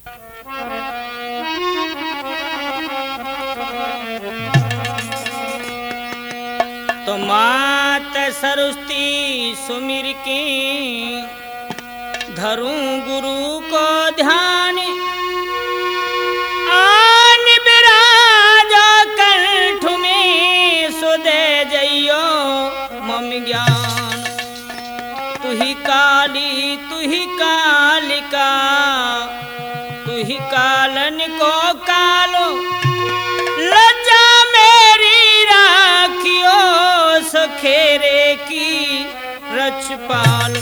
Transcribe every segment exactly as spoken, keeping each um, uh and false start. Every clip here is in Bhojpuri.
तो मात सरस्वती सुमिर के धरूं गुरु को ध्यान आन बिराजा कंठ में सुदे जइयो मम ज्ञान। तू ही काली तू ही कालिका तू ही कालन को कालो लज्जा मेरी राखियो सखेरे की रचपाल।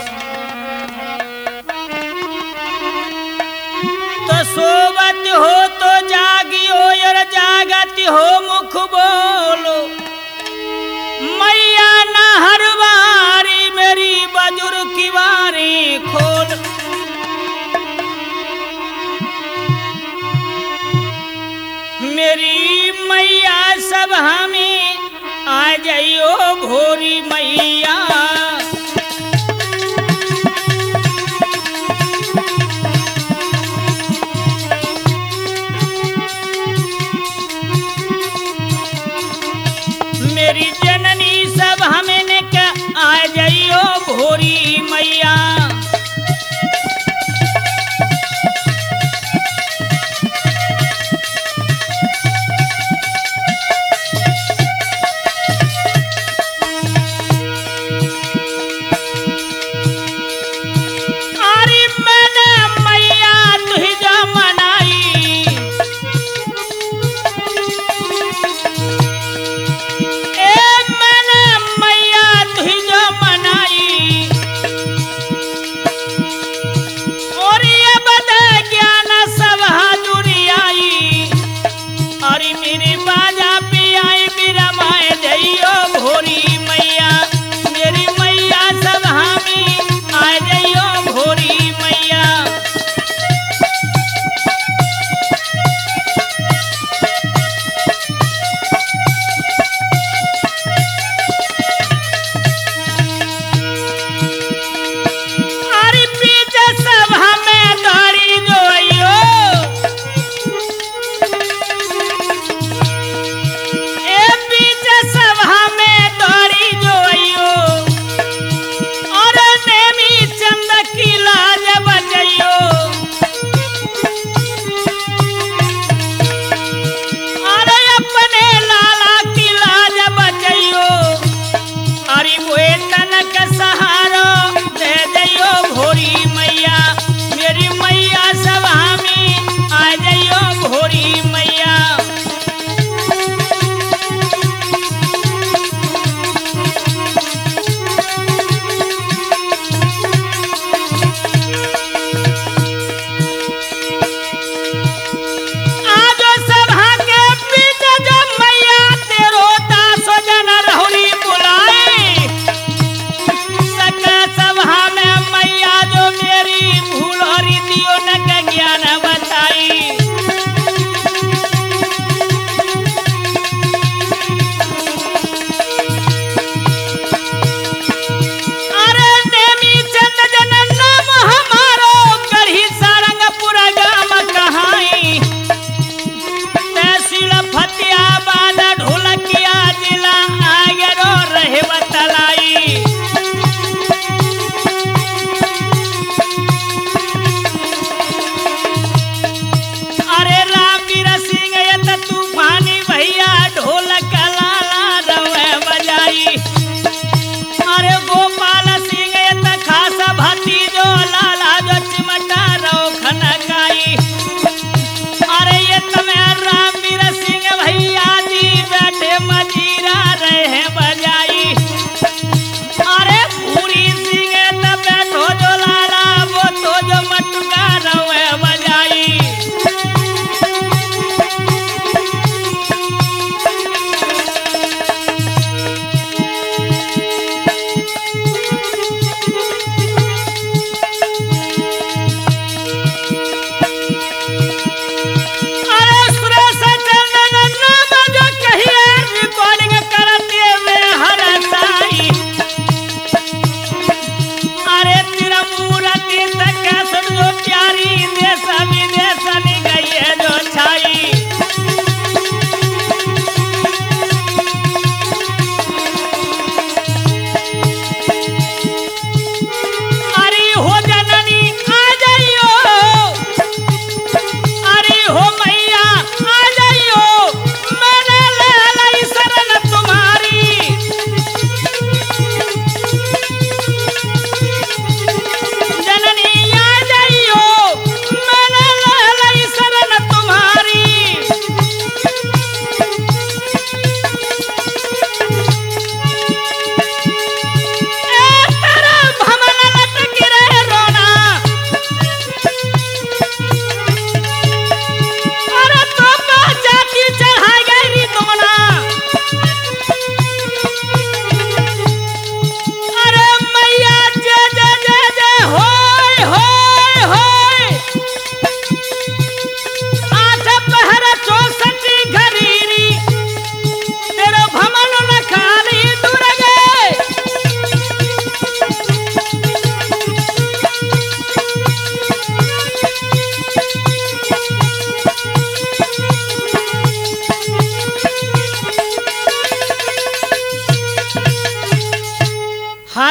तो सोवत हो तो जागियो और जागत हो मुख बोलो मैया ना हर बारी मेरी बजुर की बारी खोल। मेरी मैया सब हमें आ जाइयो भोरी मैया। मेरी जननी सब हमें ने क्या आ जाइयो भोरी मैया।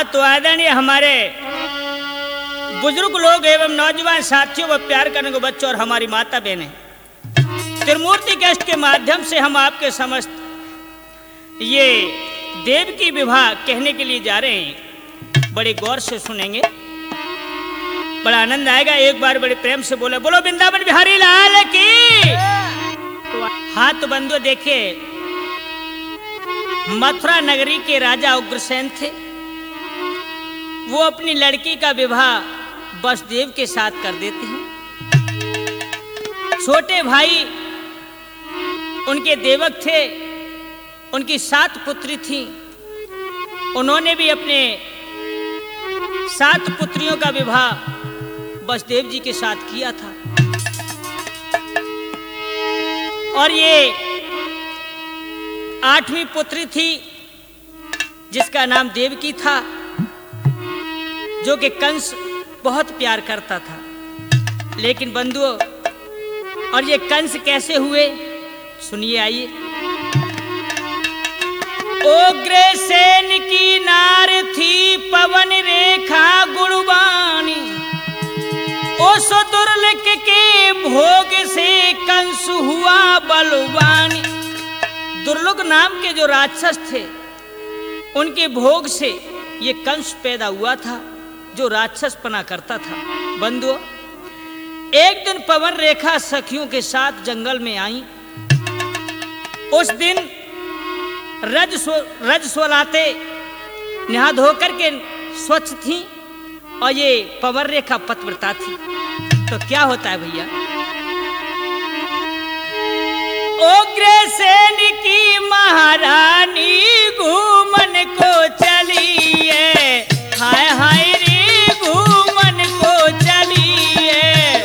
तो आदरणीय हमारे बुजुर्ग लोग एवं नौजवान साथियों व प्यार करने को बच्चों और हमारी माता बहनें, त्रिमूर्ति कष्ट के माध्यम से हम आपके समस्त ये देव की विवाह कहने के लिए जा रहे हैं। बड़े गौर से सुनेंगे, बड़ा आनंद आएगा। एक बार बड़े प्रेम से बोले, बोलो वृंदावन बिहारी लाल की। हाँ तो बंधुओं देखिए, मथुरा नगरी के राजा उग्रसेन थे। वो अपनी लड़की का विवाह वसुदेव के साथ कर देते हैं। छोटे भाई उनके देवक थे, उनकी सात पुत्री थी। उन्होंने भी अपने सात पुत्रियों का विवाह वसुदेव जी के साथ किया था। और ये आठवीं पुत्री थी जिसका नाम देवकी था, जो कि कंस बहुत प्यार करता था। लेकिन बंधुओं, और ये कंस कैसे हुए सुनिए, आइए। उग्रसेन की नार थी पवन रेखा गुणवाणी, उस दुर्लभ के भोग से कंस हुआ बलवानी। दुर्लभ नाम के जो राक्षस थे, उनके भोग से ये कंस पैदा हुआ था, जो राक्षस पना करता था। बंधुओं, एक दिन पवन रेखा सखियों के साथ जंगल में आई। उस दिन रज सो रज सोलाते नहा धोकर के स्वच्छ थी, और ये पवन रेखा पतिव्रता थी। तो क्या होता है भैया, उग्रसेन की महारानी घूमन को चली है, हाय हाय रे घूमन को चली है।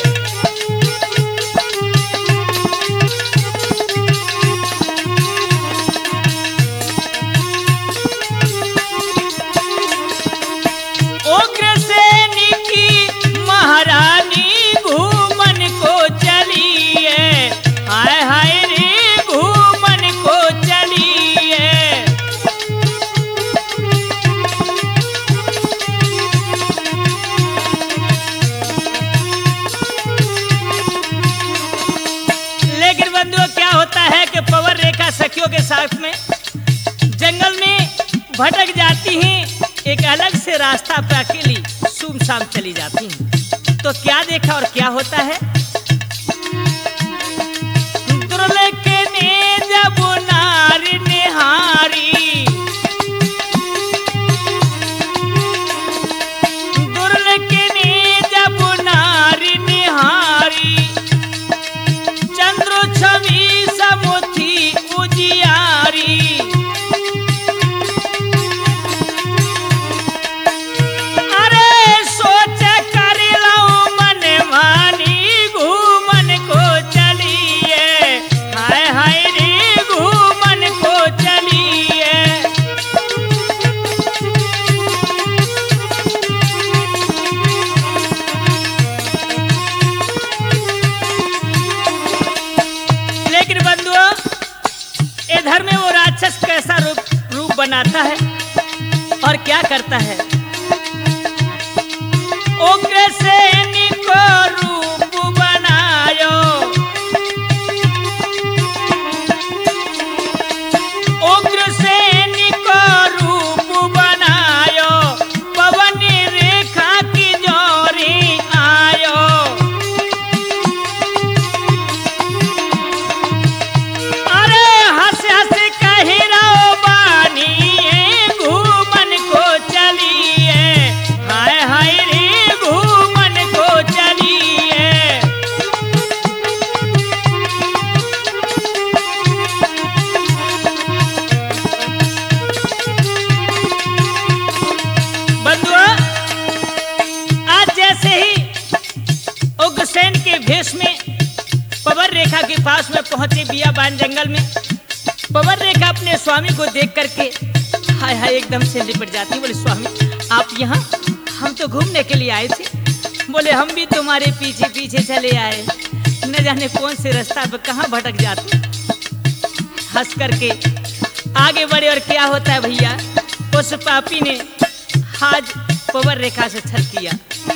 उग्रसेन की महारानी घूमन को चली है, हाय हाय रे घूमन को चली है। लेकिन बंधुओं क्या होता है कि पवन रेखा सखियों के साथ में जंगल में भटक जाती हैं, एक अलग से रास्ता पे अकेली सुमसाम चली जाती हैं। तो क्या देखा और क्या होता है, दुर्लभ ने जब नारी निहारी, दुर्लभ ने जब नारी निहारी, चंद्र छवि समुथी उजियारी। अरे सोच कर लो मन मानी घूमन को चलिए, हाय हाय रे घूमन को चलिए। लेकिन बंधुओं, इधर में वो राक्षस कैसा रूप रूप बनाता है और क्या करता है, उग्रसेन को रूप बनायो, उग्रसेन को रूप बनायो, पवन रेखा की जोरी आयो। अरे हंस हंस कही रहो बानी घूमन को चलिए, हाय हाय रे घूमन को चलिए। बंधुओं, आज जैसे ही उग्रसेन के भेष में पवन रेखा के पास में पहुंचे बियाबान जंगल में, पवन रेखा अपने स्वामी को देख करके हाय हाय एकदम से लिपट जाती। बोले, स्वामी आप यहाँ, हम तो घूमने के लिए आए थे। बोले, हम भी तुम्हारे पीछे पीछे चले आए, न जाने कौन से रास्ता पे कहाँ भटक जाते। हंस करके आगे बढ़े और क्या होता है भैया, उस पापी ने आज पवन रेखा से छल किया,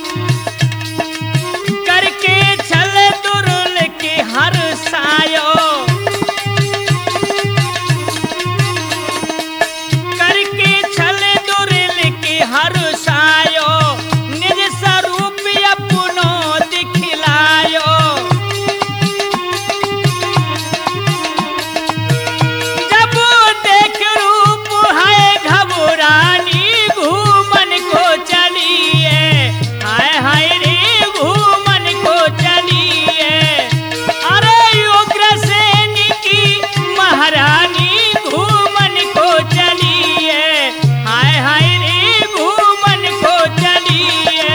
करके छल दुर्ल के हर सायो, करके छल दुर्ल के हर सायो, निज स्वरूप अपनो दिखलायो। जब देख रूप है घबरानी, घूमन को चलिए, हाय हाय रे घूमन को चलिए। अरे उग्रसेन की महारानी घूमन को चलिए, हाय हाय रे घूमन को चलिए।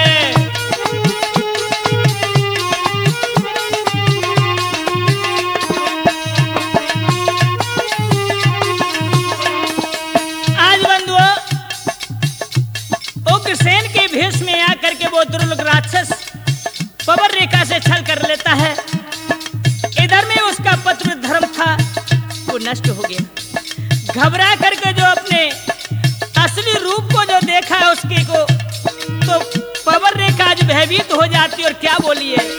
आज बंधुओं, उग्रसेन के भेष में आकर के वो दुर्लभ राक्षस पवन रेखा से छल कर लेता है। इधर में उसका पत्र धर्म था वो नष्ट हो गया। घबरा करके जो अपने असली रूप को जो देखा है उसके को, तो पवन रेखा आज भयभीत हो जाती और क्या बोली है,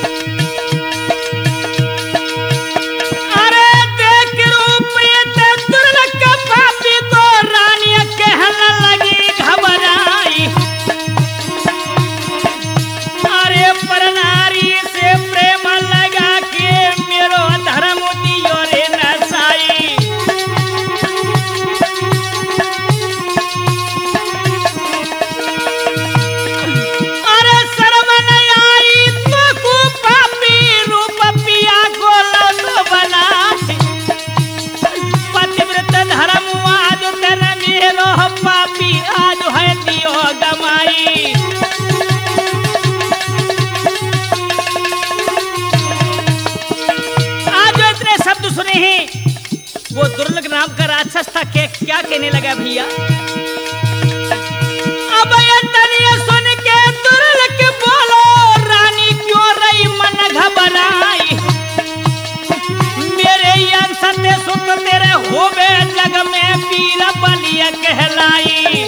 अरे देख रूप ये तो दुर्लभ का पापी को रानी कहने लगी घबराई। अरे पर नारी से प्रेम लगा के मेरो धर्म दियो रे नसाई। अरे शर्म नहीं आई तो को पापी रूप पिया को लौट बना, पतिव्रत धर्म आज तेरे मेरो पापी आज है दियो गमाई। आज इतने शब्द सुने हैं, वो दुर्लभ नाम का राक्षस था के क्या कहने लगा भैया, अब ये तनिया सुन के दुर्लभ बोलो रानी क्यों रही मन घबराई। मेरे अंश से सुख तेरे होवे जग में वीर बलिया कहलाई।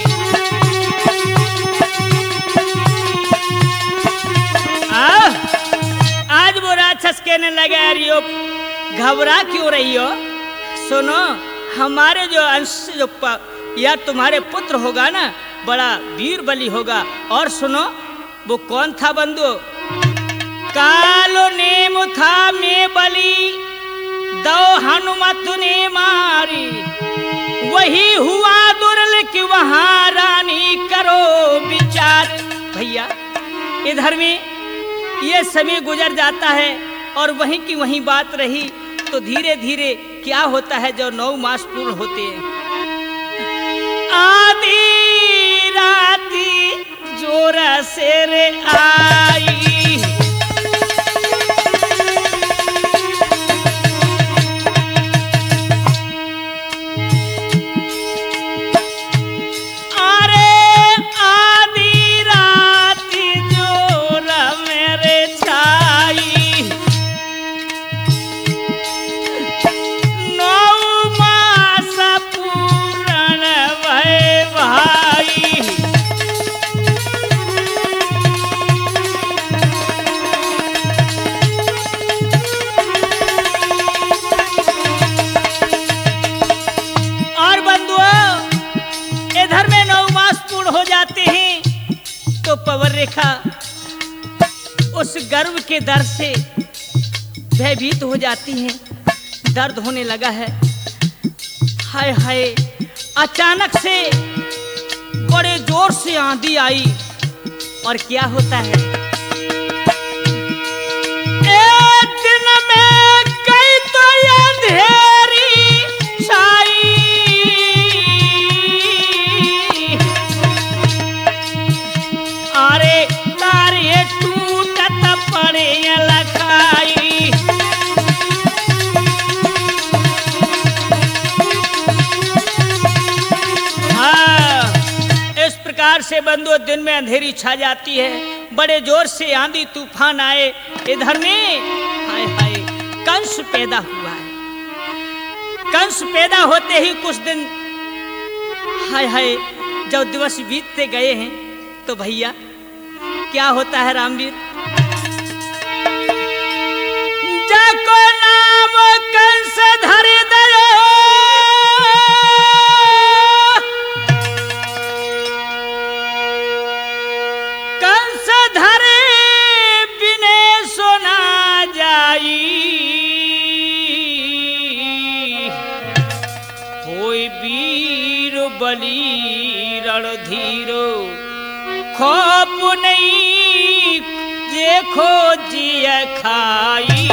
आ, आज वो राक्षस कहने लगा, अरे घबरा क्यों रही हो, सुनो हमारे जो अंश जो प, या तुम्हारे पुत्र होगा ना बड़ा वीर बलि होगा। और सुनो वो कौन था बंधु, कालो नेम था में बलि दो हनुमत ने मारी, वही हुआ दुर्ल कि वहां रानी करो विचार। भैया इधर में ये समय गुजर जाता है और वहीं की वहीं बात रही, तो धीरे धीरे क्या होता है जो नौ मास पूर्ण होते हैं, आधी राती जोर से रे आई। तो पवन रेखा उस गर्व के दर्द से भयभीत हो जाती हैं, दर्द होने लगा है। हाय हाय अचानक से बड़े जोर से आंधी आई और क्या होता है, एक दिन में कई तो अंधेरी छाई, अरे तारे टूटत पड़े लखाई। हाँ, इस प्रकार से बंधु दिन में अंधेरी छा जाती है, बड़े जोर से आंधी तूफान आए। इधर में हाय हाय कंस पैदा हुआ है। कंस पैदा होते ही कुछ दिन हाय हाय जब दिवस बीतते गए हैं तो भैया क्या होता है रामवीर, जाको नाम कंस धरे दयो, कंस धरे बिने सोना जाई, होय वीर बलि रणधीरो खौफ नहीं देखो जिया खाई।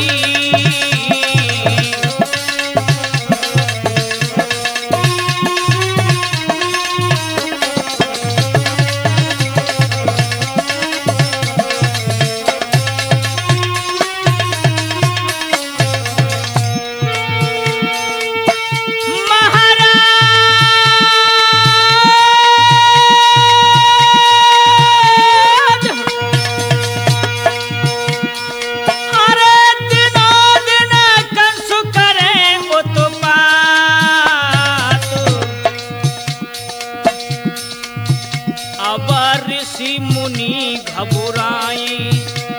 ऋषि मुनि घबराए,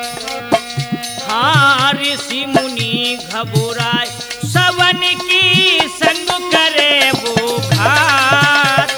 हाँ ऋषि मुनि घबराए, सवन की संग करे वो घात।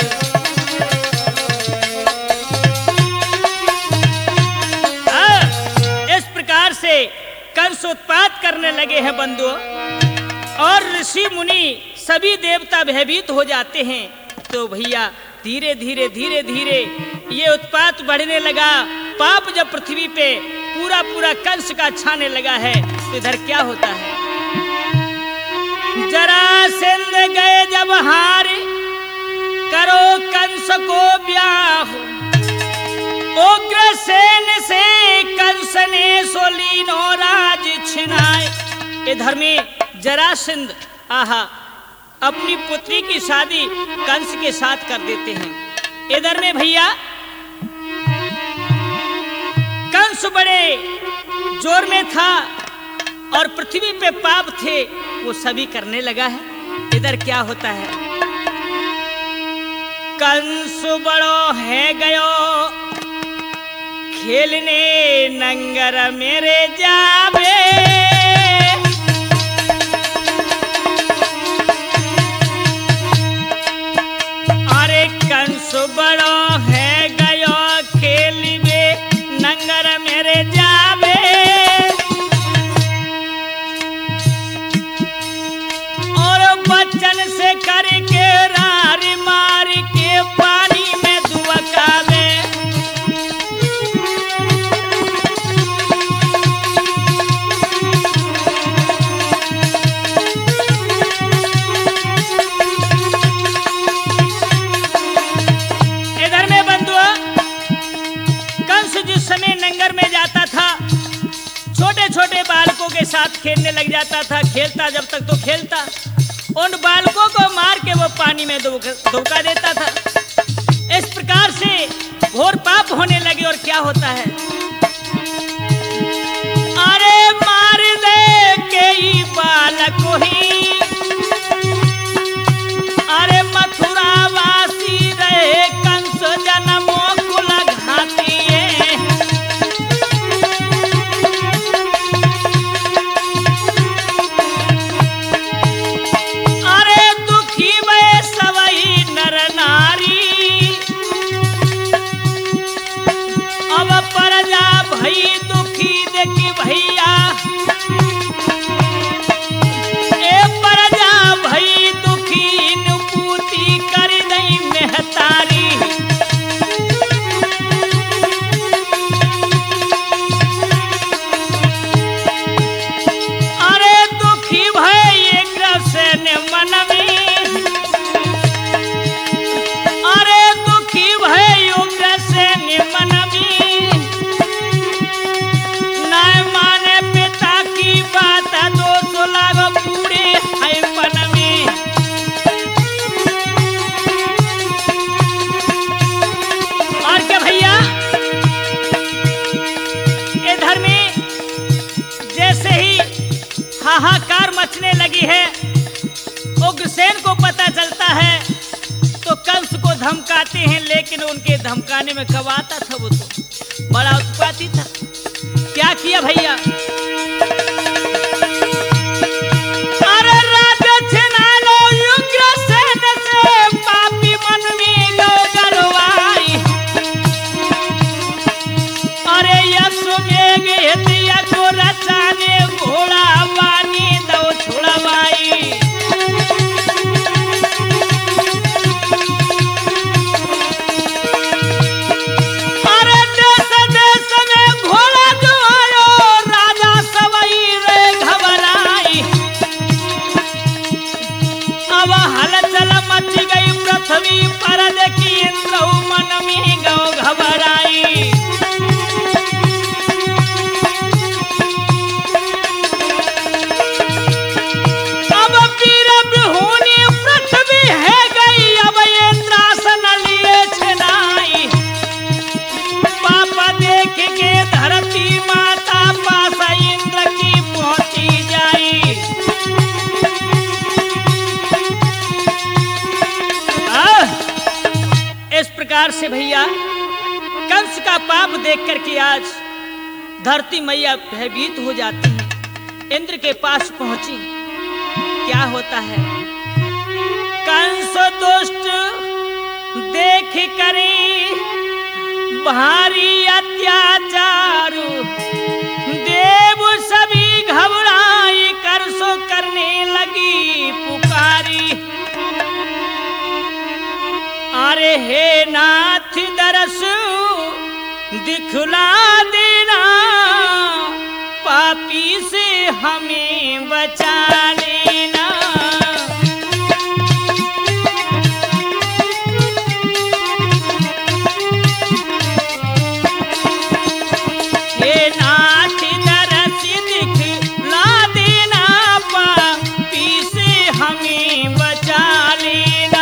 इस प्रकार से कंस उत्पात करने लगे हैं बंधुओं, और ऋषि मुनि सभी देवता भयभीत हो जाते हैं। तो भैया धीरे धीरे धीरे धीरे ये उत्पात बढ़ने लगा। पाप जब पृथ्वी पे पूरा पूरा कंस का छाने लगा है तो इधर क्या होता है, जरासंध गए जब हार, करो कंस को ब्याह, उग्रसेन से कंस ने सोलीनो राज छिनाए। इधर में जरासंध आहा अपनी पुत्री की शादी कंस के साथ कर देते हैं। इधर में भैया कंस बड़े जोर में था और पृथ्वी पे पाप थे वो सभी करने लगा है। इधर क्या होता है, कंस बड़ो है गयो खेलने नंगर मेरे जावे, कंस बड़ो है गयो खेलिबे नंगर मेरे जावे, और बच्चन से करके रार मार के पानी में दुबकावे। छोटे बालकों के साथ खेलने लग जाता था, खेलता जब तक तो खेलता, उन बालकों को मार के वो पानी में धोखा देता था। इस प्रकार से घोर पाप होने लगे। और क्या होता है, अरे मार दे के ही बालक ही, अरे मथुरा वासी रहे कंस जन्मों कुल घाती, हाहाकार मचने लगी है। उग्रसेन को पता चलता है तो कंस को धमकाते हैं, लेकिन उनके धमकाने में कब आता था वो तो बड़ा उत्पाती था। क्या किया भैया? अरे राजा छिना लो उग्रसेन से पापी मन में गौ गरवाई। अरे यशोमेघ हेतिया को रचाने घोड़ा वानी दो छुड़वाई। पर देखी इंद्र मन में गौ घबराई। अब पीर बिहुनी पृथ्वी है गई, अब इंद्रासन लिए छनाई। पापा देख के धरती माता पास इंद्र की पहुंची जाई। इस प्रकार से भैया कंस का पाप देख करके आज धरती मैया भयभीत हो जाती है, इंद्र के पास पहुंची। क्या होता है? कंस दुष्ट देख करी भारी अत्याचार, देव सभी घबराई करसो करने लगी पुकारी। अरे हे नाथ दरस दिखला देना, पापी से हमें बचा लेना। हे नाथ दरस दिखला देना, पापी से हमें बचा लेना।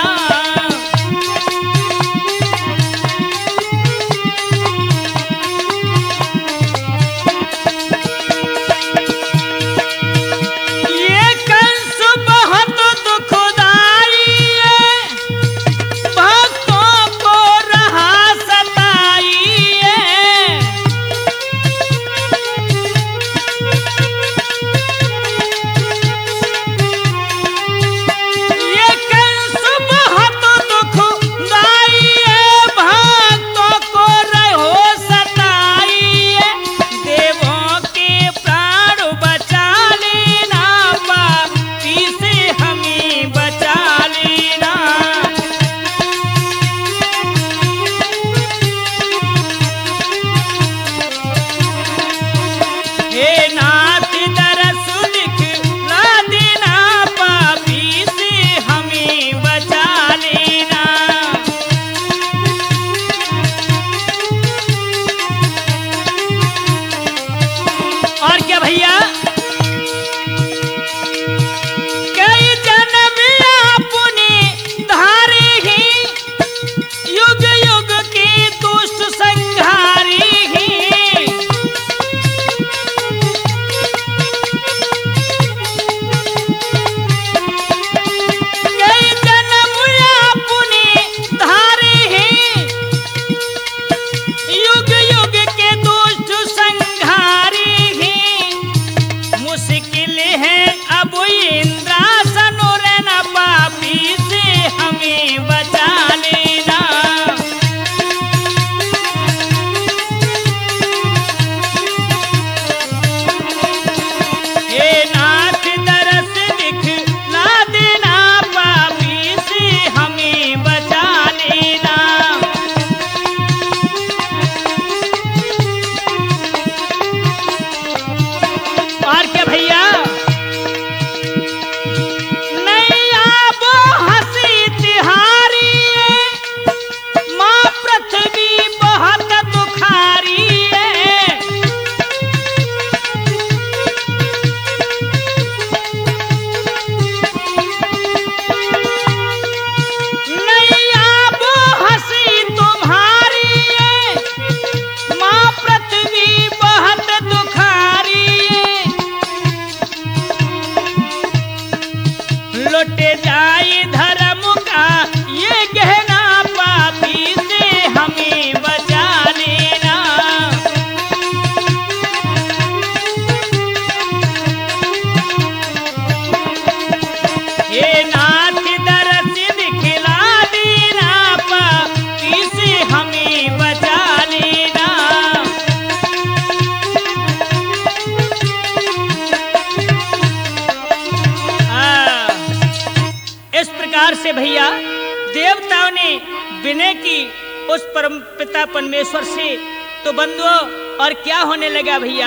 से भैया देवताओं ने विनय की उस परम पिता परमेश्वर से। तो बंधुओं और क्या होने लगा भैया,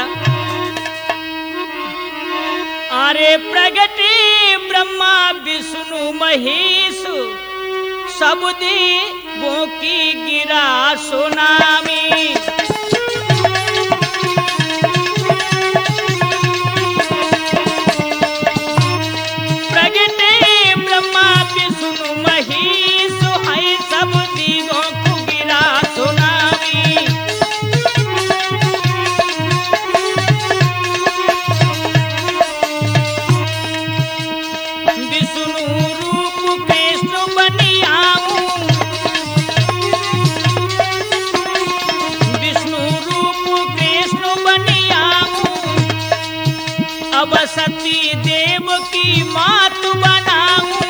अरे प्रगटे ब्रह्मा विष्णु महेश सब देवों की गिरा सुनामी। सती देव की मात बनाऊं,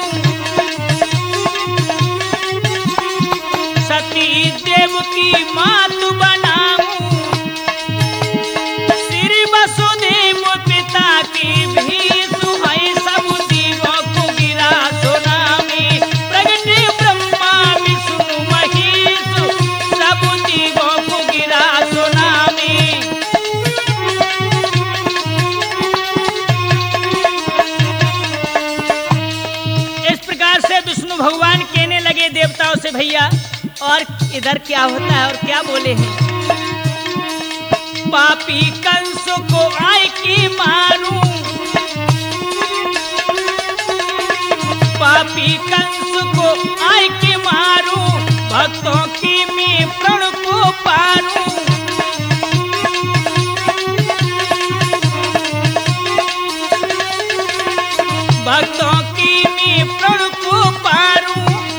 सती देव की मात बनाऊं, श्री वसुदेव पिता की भी सुहाई सब देवों को गिरा सुनामी। प्रगटे ब्रह्मा विष्णु महेश सब देवों को गिरा सुनामी। विष्णु भगवान कहने लगे देवताओं से भैया, और इधर क्या होता है और क्या बोले हैं, पापी कंस को आय की मारूं, पापी कंस को आय की मारूं, भक्तों की मैं प्रण को पारूं, भक्तों की मैं प्रण को पारूं,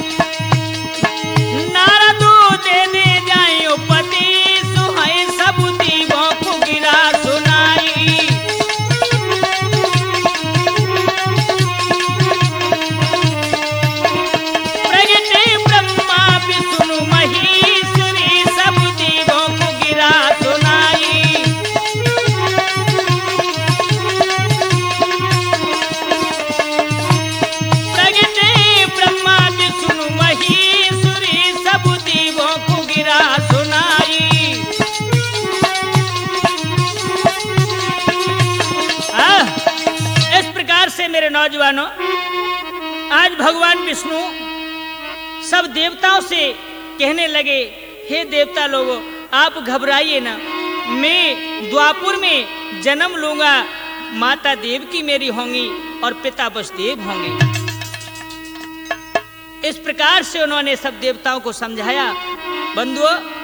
नारदो दे दे जाए उपदेश, है सब देवों को गिरा सुनाई। प्रगटे ब्रह्मा विष्णु महेश सब देवों को गिरा सुनाई। मेरे नौजवानों, आज भगवान विष्णु सब देवताओं से कहने लगे, हे देवता लोगों, आप घबराइए ना, मैं द्वापुर में जन्म लूंगा, माता देवकी मेरी होंगी और पिता वसुदेव होंगे। इस प्रकार से उन्होंने सब देवताओं को समझाया। बंधुओं,